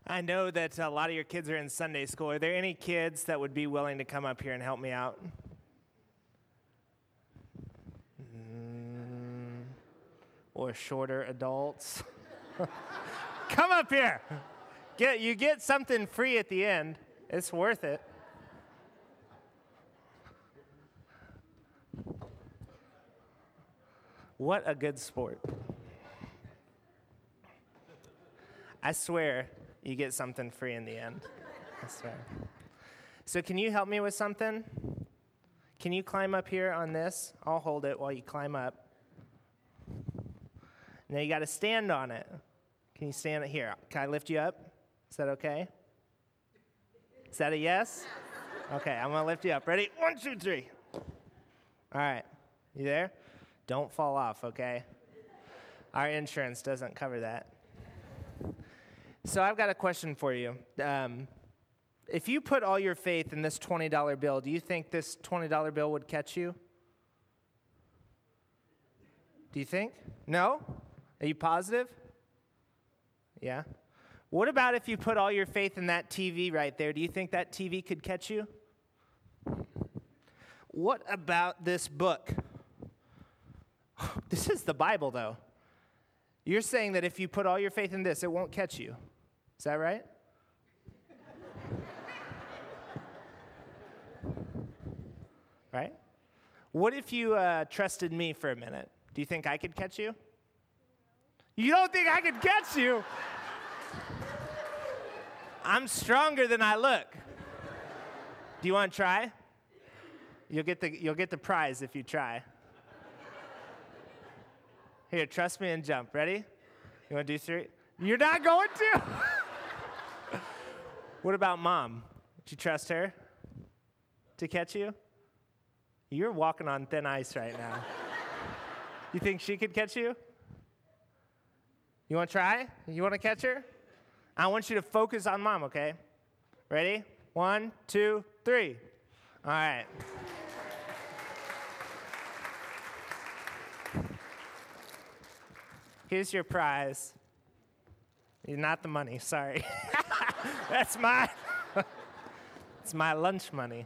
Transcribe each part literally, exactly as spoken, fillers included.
I know that a lot of your kids are in Sunday school. Are there any kids that would be willing to come up here and help me out? Mm, or shorter adults? Come up here. Get you get something free at the end. It's worth it. What a good sport. I swear you get something free in the end. I swear. So can you help me with something? Can you climb up here on this? I'll hold it while you climb up. Now you got to stand on it. Can you stand it here? Can I lift you up? Is that okay? Is that a yes? Okay, I'm going to lift you up. Ready? One, two, three. All right. You there? Don't fall off, okay? Our insurance doesn't cover that. So I've got a question for you. Um, if you put all your faith in this twenty dollar bill, do you think this twenty dollar bill would catch you? Do you think? No? Are you positive? Yeah? What about if you put all your faith in that T V right there? Do you think that T V could catch you? What about this book? This is the Bible, though. You're saying that if you put all your faith in this, it won't catch you. Is that right? Right? What if you uh, trusted me for a minute? Do you think I could catch you? You don't think I could catch you? I'm stronger than I look. Do you want to try? You'll get the you'll get the prize if you try. Here, trust me and jump. Ready? You want to do three? You're not going to? What about Mom? Would you trust her to catch you? You're walking on thin ice right now. You think she could catch you? You want to try? You want to catch her? I want you to focus on Mom, okay? Ready? One, two, three. All right. Here's your prize. Not the money, sorry. That's my, it's my lunch money.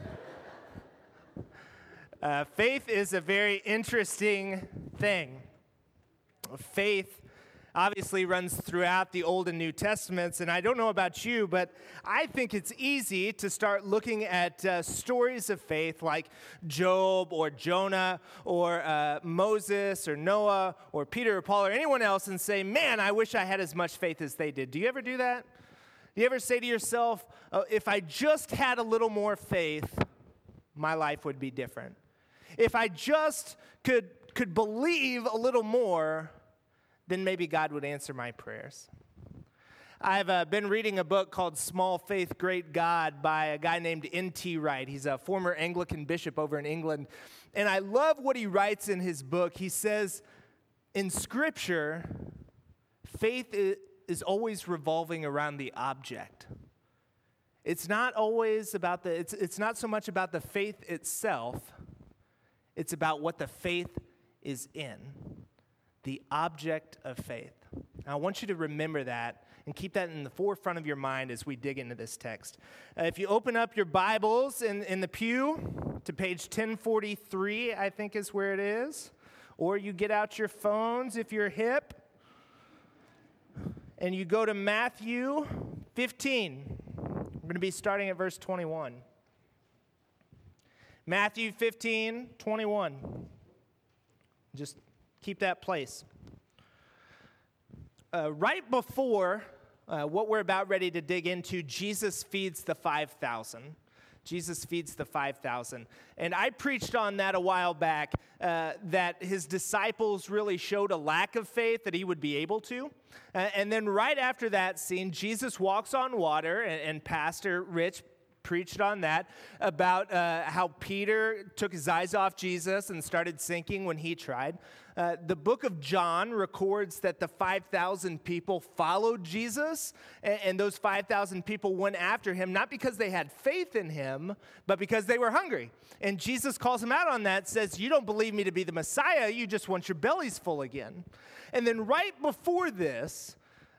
Uh, faith is a very interesting thing. Faith obviously runs throughout the Old and New Testaments, and I don't know about you, but I think it's easy to start looking at uh, stories of faith like Job or Jonah or uh, Moses or Noah or Peter or Paul or anyone else and say, man, I wish I had as much faith as they did. Do you ever do that? Do you ever say to yourself, oh, if I just had a little more faith, my life would be different? If I just could could believe a little more, then maybe God would answer my prayers. I've uh, been reading a book called Small Faith, Great God by a guy named N T Wright. He's a former Anglican bishop over in England. And I love what he writes in his book. He says, in Scripture, faith is always revolving around the object. It's not always about the, it's, it's not so much about the faith itself. It's about what the faith is in. The object of faith. Now, I want you to remember that and keep that in the forefront of your mind as we dig into this text. Uh, if you open up your Bibles in, in the pew to page ten forty-three, I think is where it is, or you get out your phones if you're hip, and you go to Matthew fifteen. We're going to be starting at verse twenty-one. Matthew fifteen, twenty-one. Just keep that place. Uh, right before uh, what we're about ready to dig into, Jesus feeds the five thousand. Jesus feeds the five thousand. And I preached on that a while back, uh, that his disciples really showed a lack of faith that he would be able to. Uh, and then right after that scene, Jesus walks on water, and, and Pastor Rich preached on that, about uh, how Peter took his eyes off Jesus and started sinking when he tried. Uh, the book of John records that the five thousand people followed Jesus, and, and those five thousand people went after him, not because they had faith in him, but because they were hungry. And Jesus calls him out on that, says, you don't believe me to be the Messiah, you just want your bellies full again. And then right before this,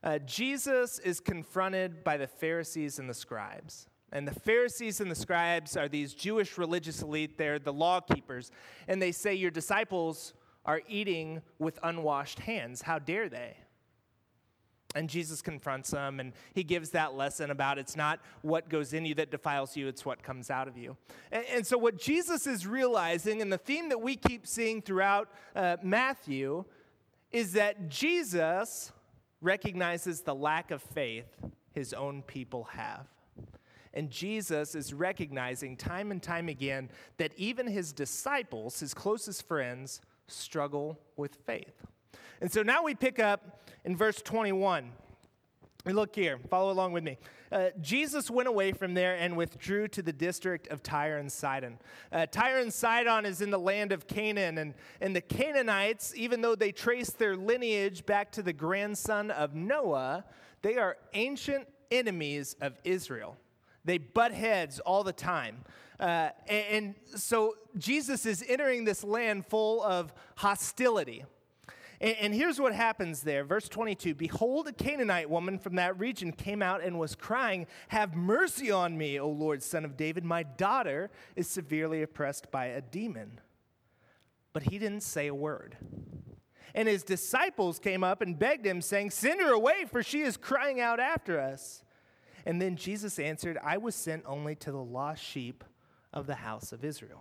uh, Jesus is confronted by the Pharisees and the scribes. And the Pharisees and the scribes are these Jewish religious elite. They're the law keepers. And they say, your disciples are eating with unwashed hands. How dare they? And Jesus confronts them, and he gives that lesson about it's not what goes in you that defiles you, it's what comes out of you. And, and so what Jesus is realizing, and the theme that we keep seeing throughout uh, Matthew, is that Jesus recognizes the lack of faith his own people have. And Jesus is recognizing time and time again that even his disciples, his closest friends, struggle with faith. And so now we pick up in verse twenty-one. Look here, follow along with me. Uh, Jesus went away from there and withdrew to the district of Tyre and Sidon. Uh, Tyre and Sidon is in the land of Canaan, and, and the Canaanites, even though they trace their lineage back to the grandson of Noah, they are ancient enemies of Israel. They butt heads all the time. Uh, and, and so Jesus is entering this land full of hostility. And, and here's what happens there. Verse twenty-two, behold, a Canaanite woman from that region came out and was crying, have mercy on me, O Lord, Son of David. My daughter is severely oppressed by a demon. But he didn't say a word. And his disciples came up and begged him, saying, send her away, for she is crying out after us. And then Jesus answered, I was sent only to the lost sheep of the house of Israel.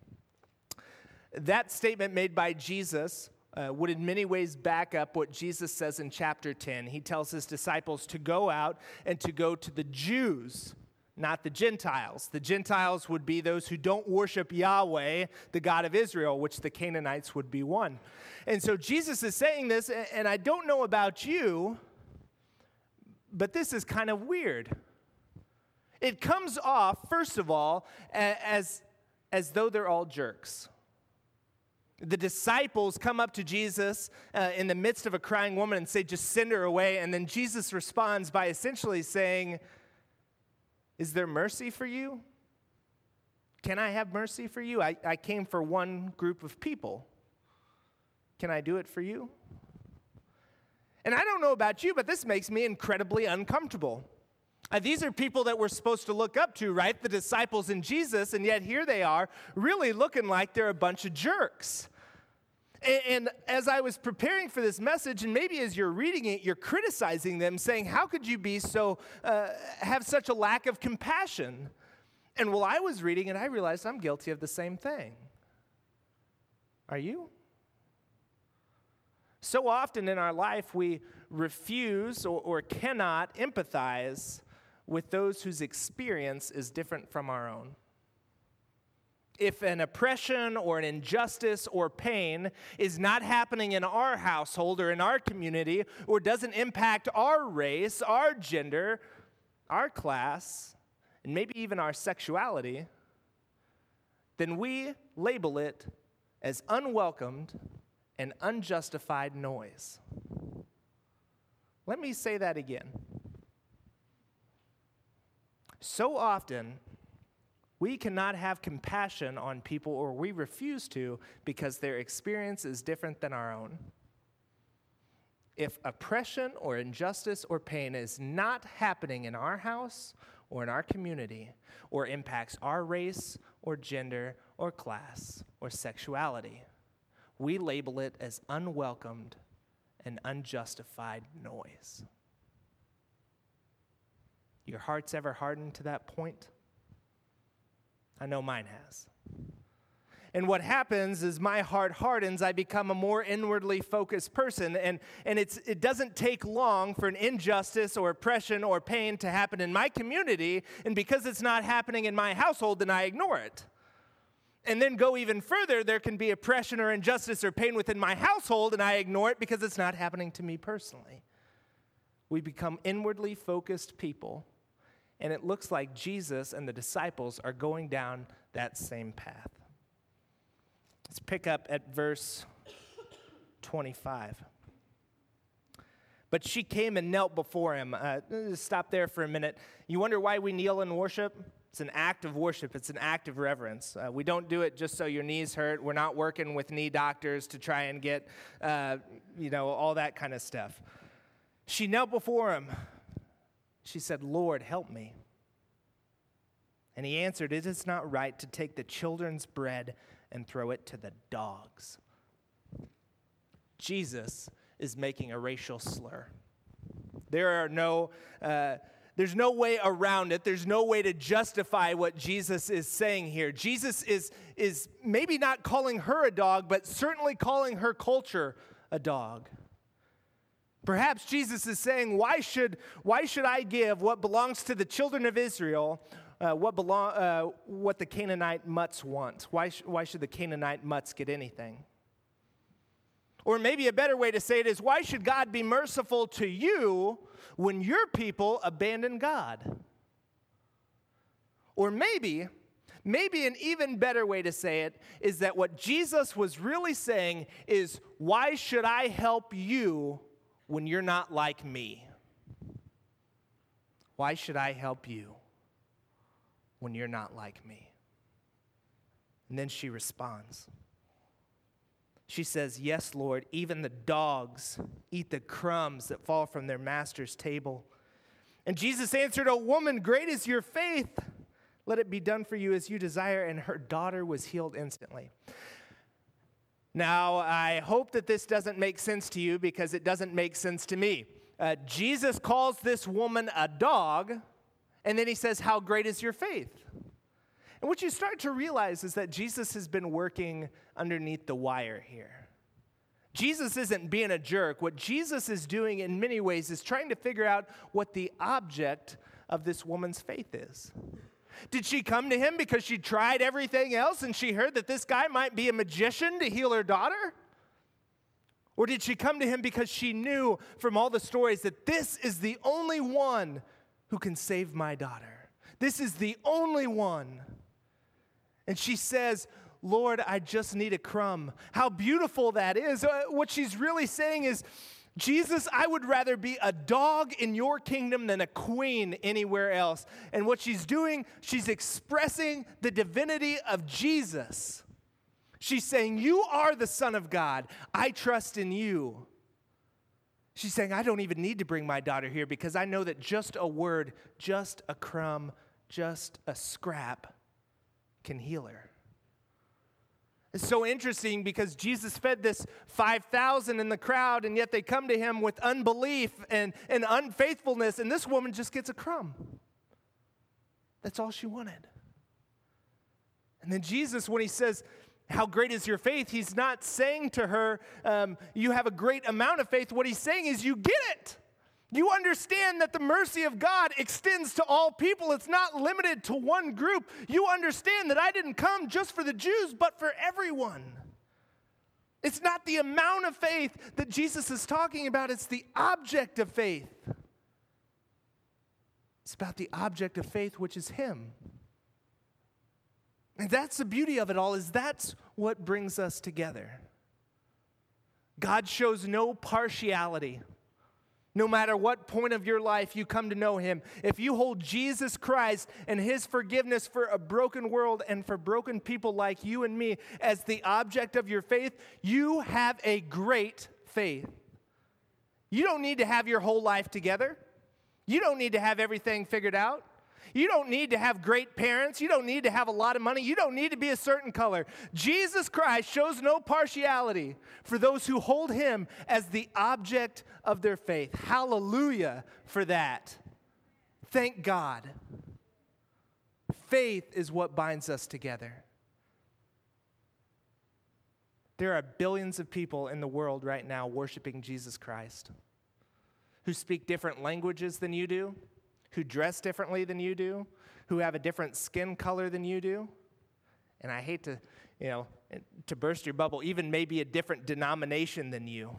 That statement made by Jesus uh, would in many ways back up what Jesus says in chapter ten. He tells his disciples to go out and to go to the Jews, not the Gentiles. The Gentiles would be those who don't worship Yahweh, the God of Israel, which the Canaanites would be one. And so Jesus is saying this, and I don't know about you, but this is kind of weird. It comes off, first of all, as, as though they're all jerks. The disciples come up to Jesus uh, in the midst of a crying woman and say, just send her away. And then Jesus responds by essentially saying, is there mercy for you? Can I have mercy for you? I, I came for one group of people. Can I do it for you? And I don't know about you, but this makes me incredibly uncomfortable. Uh, these are people that we're supposed to look up to, right? The disciples and Jesus, and yet here they are, really looking like they're a bunch of jerks. And, and as I was preparing for this message, and maybe as you're reading it, you're criticizing them, saying, how could you be so, uh, have such a lack of compassion? And while I was reading it, I realized I'm guilty of the same thing. Are you? So often in our life, we refuse or, or cannot empathize with those whose experience is different from our own. If an oppression or an injustice or pain is not happening in our household or in our community, or doesn't impact our race, our gender, our class, and maybe even our sexuality, then we label it as unwelcomed and unjustified noise. Let me say that again. So often, we cannot have compassion on people, or we refuse to, because their experience is different than our own. If oppression or injustice or pain is not happening in our house or in our community, or impacts our race or gender or class or sexuality, we label it as unwelcomed and unjustified noise. Your heart's ever hardened to that point? I know mine has. And what happens is my heart hardens, I become a more inwardly focused person, and, and it's, it doesn't take long for an injustice or oppression or pain to happen in my community, and because it's not happening in my household, then I ignore it. And then go even further, there can be oppression or injustice or pain within my household, and I ignore it because it's not happening to me personally. We become inwardly focused people, and it looks like Jesus and the disciples are going down that same path. Let's pick up at verse twenty-five. But she came and knelt before him. Uh, stop there for a minute. You wonder why we kneel in worship? It's an act of worship. It's an act of reverence. Uh, we don't do it just so your knees hurt. We're not working with knee doctors to try and get, uh, you know, all that kind of stuff. She knelt before him. She said, "Lord, help me." And he answered, "It is not right to take the children's bread and throw it to the dogs." Jesus is making a racial slur. There are no, uh, there's no way around it. There's no way to justify what Jesus is saying here. Jesus is, is maybe not calling her a dog, but certainly calling her culture a dog. Perhaps Jesus is saying, why should, why should I give what belongs to the children of Israel uh, what, belong, uh, what the Canaanite mutts want? Why, sh- why should the Canaanite mutts get anything? Or maybe a better way to say it is, why should God be merciful to you when your people abandon God? Or maybe, maybe an even better way to say it is that what Jesus was really saying is, why should I help you when you're not like me? Why should I help you when you're not like me? And then she responds. She says, "Yes, Lord, even the dogs eat the crumbs that fall from their master's table." And Jesus answered, "O woman, great is your faith. Let it be done for you as you desire." And her daughter was healed instantly. Now, I hope that this doesn't make sense to you, because it doesn't make sense to me. Uh, Jesus calls this woman a dog, and then he says, "How great is your faith?" And what you start to realize is that Jesus has been working underneath the wire here. Jesus isn't being a jerk. What Jesus is doing in many ways is trying to figure out what the object of this woman's faith is. Did she come to him because she tried everything else and she heard that this guy might be a magician to heal her daughter? Or did she come to him because she knew from all the stories that this is the only one who can save my daughter? This is the only one. And she says, "Lord, I just need a crumb." How beautiful that is. Uh, what she's really saying is, Jesus, I would rather be a dog in your kingdom than a queen anywhere else. And what she's doing, she's expressing the divinity of Jesus. She's saying, you are the Son of God. I trust in you. She's saying, I don't even need to bring my daughter here, because I know that just a word, just a crumb, just a scrap can heal her. It's so interesting, because Jesus fed this five thousand in the crowd, and yet they come to him with unbelief and, and unfaithfulness, and this woman just gets a crumb. That's all she wanted. And then Jesus, when he says, "How great is your faith?" he's not saying to her, um, you have a great amount of faith. What he's saying is, you get it. You understand that the mercy of God extends to all people. It's not limited to one group. You understand that I didn't come just for the Jews, but for everyone. It's not the amount of faith that Jesus is talking about. It's the object of faith. It's about the object of faith, which is him. And that's the beauty of it all, is that's what brings us together. God shows no partiality. No matter what point of your life you come to know him, if you hold Jesus Christ and his forgiveness for a broken world and for broken people like you and me as the object of your faith, you have a great faith. You don't need to have your whole life together. You don't need to have everything figured out. You don't need to have great parents. You don't need to have a lot of money. You don't need to be a certain color. Jesus Christ shows no partiality for those who hold him as the object of their faith. Hallelujah for that. Thank God. Faith is what binds us together. There are billions of people in the world right now worshiping Jesus Christ, who speak different languages than you do, who dress differently than you do, who have a different skin color than you do. And I hate to, you know, to burst your bubble, even maybe a different denomination than you.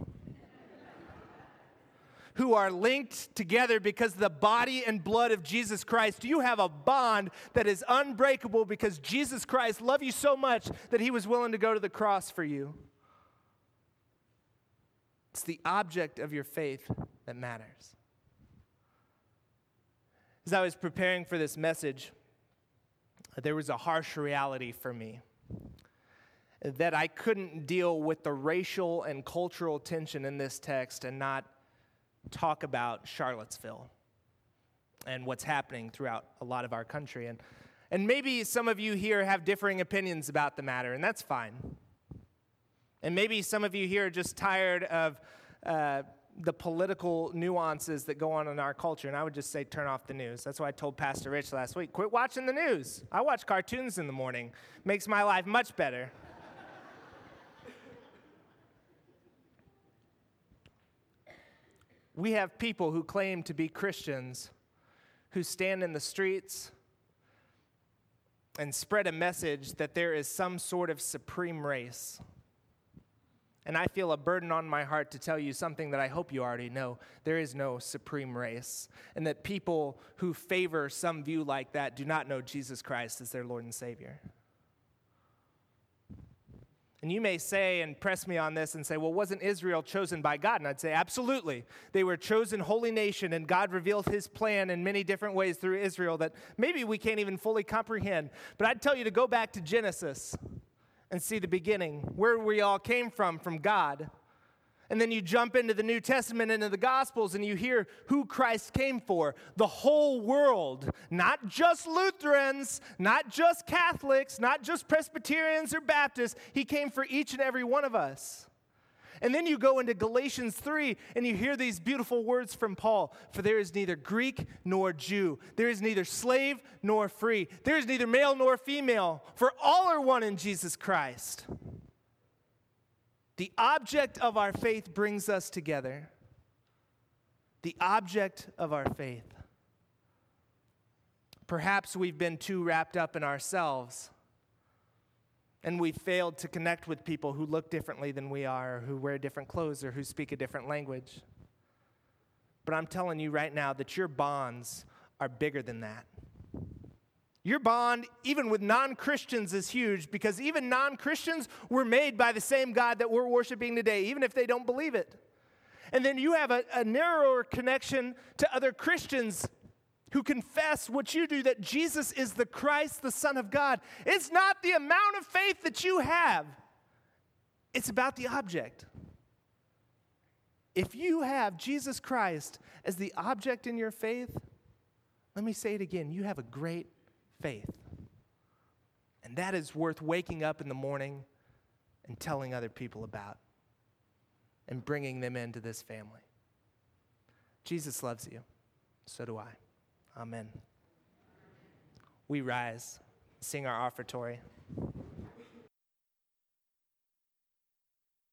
Who are linked together because of the body and blood of Jesus Christ. You have a bond that is unbreakable because Jesus Christ loved you so much that he was willing to go to the cross for you. It's the object of your faith that matters. As I was preparing for this message, there was a harsh reality for me, that I couldn't deal with the racial and cultural tension in this text and not talk about Charlottesville and what's happening throughout a lot of our country. And, and maybe some of you here have differing opinions about the matter, and that's fine. And maybe some of you here are just tired of uh, the political nuances that go on in our culture, and I would just say turn off the news. That's why I told Pastor Rich last week, quit watching the news. I watch cartoons in the morning. Makes my life much better. We have people who claim to be Christians who stand in the streets and spread a message that there is some sort of supreme race. And I feel a burden on my heart to tell you something that I hope you already know. There is no supreme race. And that people who favor some view like that do not know Jesus Christ as their Lord and Savior. And you may say and press me on this and say, well, wasn't Israel chosen by God? And I'd say, absolutely. They were a chosen holy nation, and God revealed his plan in many different ways through Israel that maybe we can't even fully comprehend. But I'd tell you to go back to Genesis and see the beginning, where we all came from, from God. And then you jump into the New Testament, into the Gospels, and you hear who Christ came for. The whole world, not just Lutherans, not just Catholics, not just Presbyterians or Baptists. He came for each and every one of us. And then you go into Galatians three, and you hear these beautiful words from Paul. For there is neither Greek nor Jew. There is neither slave nor free. There is neither male nor female. For all are one in Jesus Christ. The object of our faith brings us together. The object of our faith. Perhaps we've been too wrapped up in ourselves, and we've failed to connect with people who look differently than we are, or who wear different clothes, or who speak a different language. But I'm telling you right now that your bonds are bigger than that. Your bond, even with non-Christians, is huge because even non-Christians were made by the same God that we're worshiping today, even if they don't believe it. And then you have a, a narrower connection to other Christians who confess what you do, that Jesus is the Christ, the Son of God. It's not the amount of faith that you have. It's about the object. If you have Jesus Christ as the object in your faith, let me say it again, you have a great faith. And that is worth waking up in the morning and telling other people about and bringing them into this family. Jesus loves you. So do I. Amen. We rise, sing our offertory.